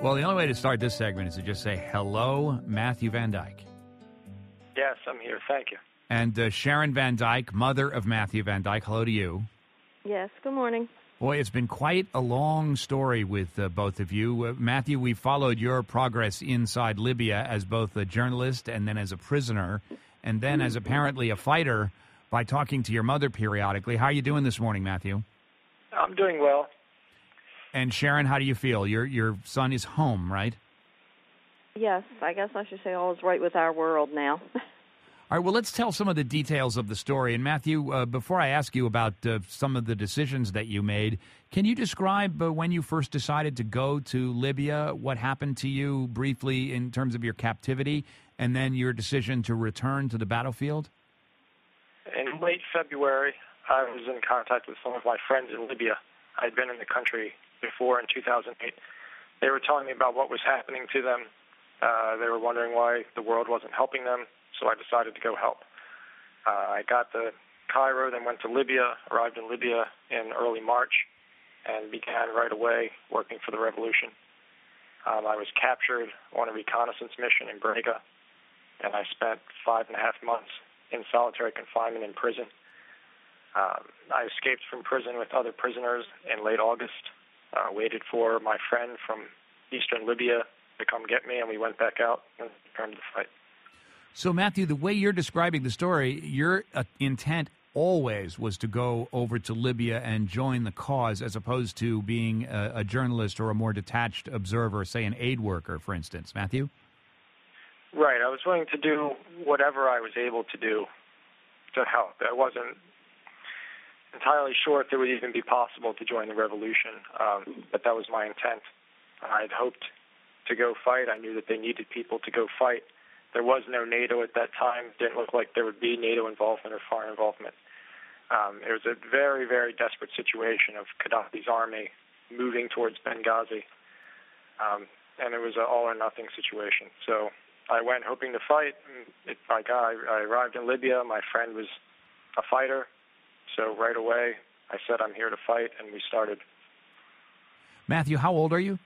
Well, the only way to start this segment is to just say, hello, Matthew Van Dyke. Yes, I'm here. Thank you. And Sharon Van Dyke, mother of Matthew Van Dyke, hello to you. Yes, good morning. Boy, it's been quite a long story with both of you. Matthew, we followed your progress inside Libya as both a journalist and then as a prisoner, and then as apparently a fighter by talking to your mother periodically. How are you doing this morning, Matthew? I'm doing well. And Sharon, how do you feel? Your son is home, right? Yes, I guess I should say all is right with our world now. All right, well, let's tell some of the details of the story. And Matthew, before I ask you about some of the decisions that you made, can you describe when you first decided to go to Libya, what happened to you briefly in terms of your captivity, and then your decision to return to the battlefield? In late February, I was in contact with some of my friends in Libya. I'd been in the country before in 2008. They were telling me about what was happening to them. They were wondering why the world wasn't helping them, so I decided to go help. I got to Cairo, then went to Libya, arrived in Libya in early March, and began right away working for the revolution. I was captured on a reconnaissance mission in Brega, and I spent 5.5 months in solitary confinement in prison. I escaped from prison with other prisoners in late August, waited for my friend from eastern Libya to come get me, and we went back out and returned to the fight. So, Matthew, the way you're describing the story, your intent always was to go over to Libya and join the cause as opposed to being a journalist or a more detached observer, say an aid worker, for instance. Matthew? Right. I was willing to do whatever I was able to do to help. I wasn't entirely sure if it would even be possible to join the revolution, but that was my intent. I'd hoped to go fight. I knew that they needed people to go fight. There was no NATO at that time. It didn't look like there would be NATO involvement or foreign involvement. It was a very, very desperate situation of Gaddafi's army moving towards Benghazi, and it was an all-or-nothing situation. So I went hoping to fight. I arrived in Libya. My friend was a fighter, so right away I said, I'm here to fight, and we started. Matthew, how old are you?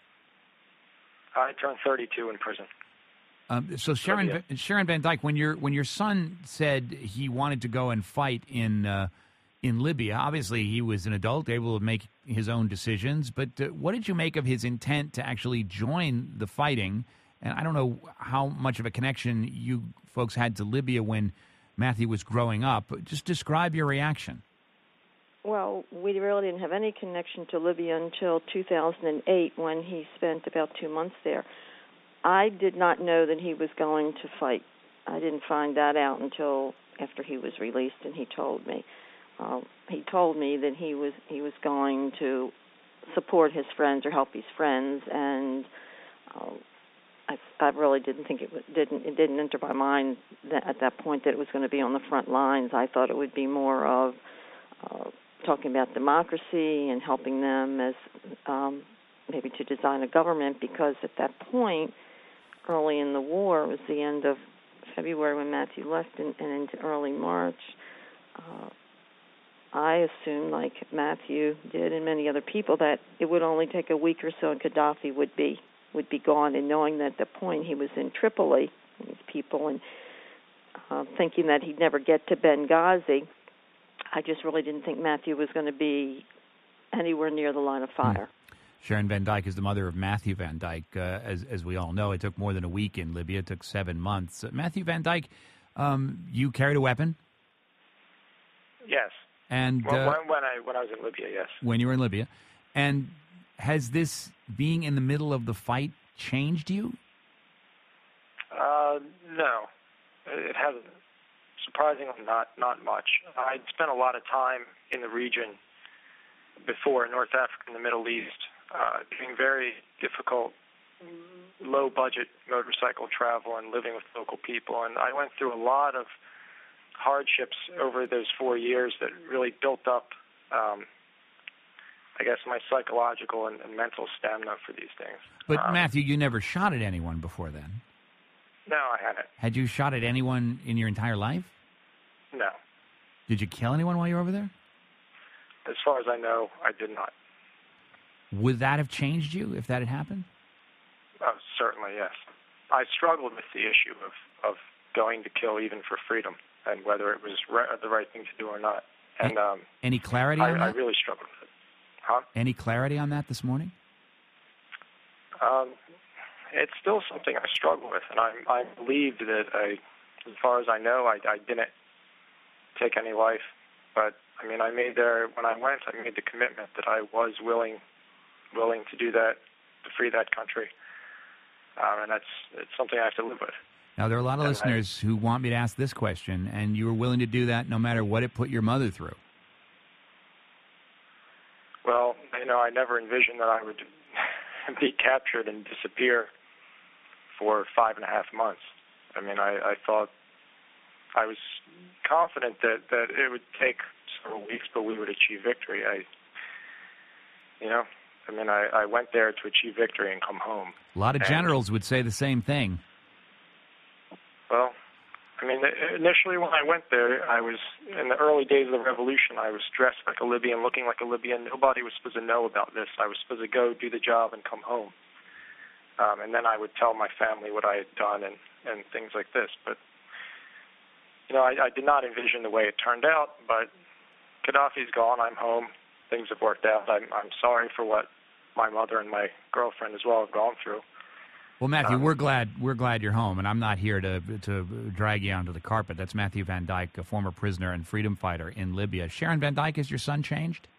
I turned 32 in prison. So Sharon Van Dyke, when your son said he wanted to go and fight in Libya, obviously he was an adult, able to make his own decisions. But what did you make of his intent to actually join the fighting? And I don't know how much of a connection you folks had to Libya when Matthew was growing up. Just describe your reaction. Well, we really didn't have any connection to Libya until 2008 when he spent about 2 months there. I did not know that he was going to fight. I didn't find that out until after he was released, and he told me. He told me that he was going to support his friends or help his friends, and I really didn't think it didn't enter my mind that at that point that it was going to be on the front lines. I thought it would be more of talking about democracy and helping them as maybe to design a government, because at that point, early in the war, it was the end of February when Matthew left and into early March, I assumed, like Matthew did and many other people, that it would only take a week or so and Gaddafi would be gone. And knowing that at the point he was in Tripoli, these people, and thinking that he'd never get to Benghazi, I just really didn't think Matthew was going to be anywhere near the line of fire. Sharon Van Dyke is the mother of Matthew Van Dyke. As we all know, it took more than a week in Libya. It took 7 months. Matthew Van Dyke, you carried a weapon? Yes. And when I was in Libya, yes. When you were in Libya. And has this being in the middle of the fight changed you? No. It hasn't. Surprisingly, not much. I'd spent a lot of time in the region before, in North Africa and the Middle East, doing very difficult, low-budget motorcycle travel and living with local people. And I went through a lot of hardships over those 4 years that really built up, I guess, my psychological and mental stamina for these things. But, Matthew, you never shot at anyone before then? No, I hadn't. Had you shot at anyone in your entire life? No. Did you kill anyone while you were over there? As far as I know, I did not. Would that have changed you if that had happened? certainly, yes. I struggled with the issue of going to kill even for freedom and whether it was the right thing to do or not. And any clarity on that? I really struggled with it. Huh? Any clarity on that this morning? It's still something I struggle with, and I believed that as far as I know, I didn't take any life. But I mean, when I went, I made the commitment that I was willing to do that, to free that country, and it's something I have to live with. Now, there are a lot of listeners who want me to ask this question, and you were willing to do that no matter what it put your mother through. Well, I never envisioned that I would be captured and disappear for 5.5 months. I mean, I thought, I was confident that it would take several weeks, but we would achieve victory. I went there to achieve victory and come home. A lot of generals would say the same thing. Well, I mean, initially when I went there, I was, in the early days of the revolution, I was dressed like a Libyan, looking like a Libyan. Nobody was supposed to know about this. I was supposed to go do the job and come home. And then I would tell my family what I had done and things like this. But, I did not envision the way it turned out, but Gaddafi's gone. I'm home. Things have worked out. I'm sorry for what my mother and my girlfriend as well have gone through. Well, Matthew, we're glad you're home, and I'm not here to drag you onto the carpet. That's Matthew Van Dyke, a former prisoner and freedom fighter in Libya. Sharon Van Dyke, has your son changed?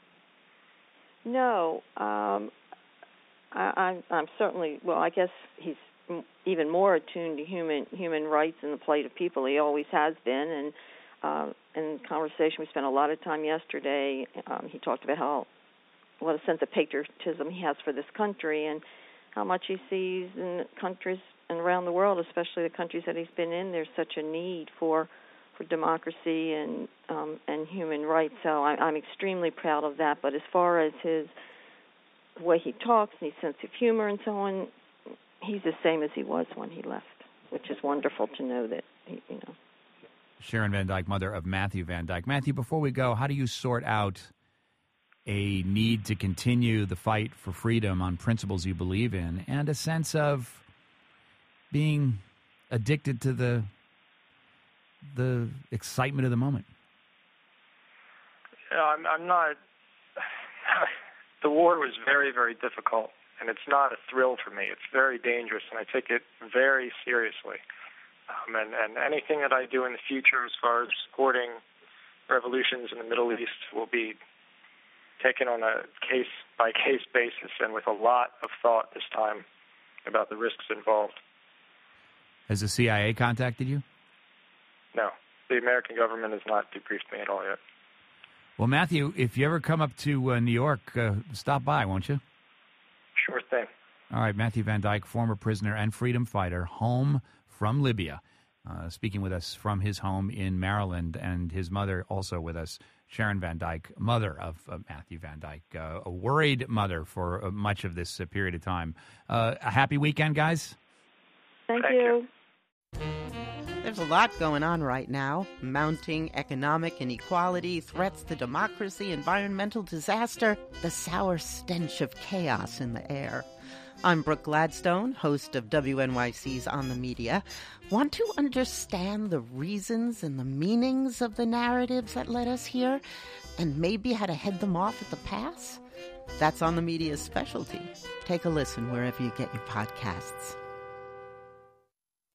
No, I'm certainly. Well, I guess he's even more attuned to human rights and the plight of people. He always has been, and in conversation we spent a lot of time yesterday. He talked about what a sense of patriotism he has for this country and how much he sees in countries and around the world, especially the countries that he's been in. There's such a need for democracy and human rights. So I'm extremely proud of that. But as far as the way he talks and his sense of humor and so on, he's the same as he was when he left, which is wonderful to know that, Sharon Van Dyke, mother of Matthew Van Dyke. Matthew, before we go, how do you sort out a need to continue the fight for freedom on principles you believe in and a sense of being addicted to the excitement of the moment? I'm not. The war was very, very difficult, and it's not a thrill for me. It's very dangerous, and I take it very seriously. And anything that I do in the future as far as supporting revolutions in the Middle East will be taken on a case-by-case basis and with a lot of thought this time about the risks involved. Has the CIA contacted you? No. The American government has not debriefed me at all yet. Well, Matthew, if you ever come up to New York, stop by, won't you? Sure thing. All right, Matthew Van Dyke, former prisoner and freedom fighter, home from Libya, speaking with us from his home in Maryland, and his mother also with us, Sharon Van Dyke, mother of Matthew Van Dyke, a worried mother for much of this period of time. A happy weekend, guys. Thank you. There's a lot going on right now. Mounting economic inequality, threats to democracy, environmental disaster, the sour stench of chaos in the air. I'm Brooke Gladstone, host of WNYC's On the Media. Want to understand the reasons and the meanings of the narratives that led us here, and maybe how to head them off at the pass? That's On the Media's specialty. Take a listen wherever you get your podcasts.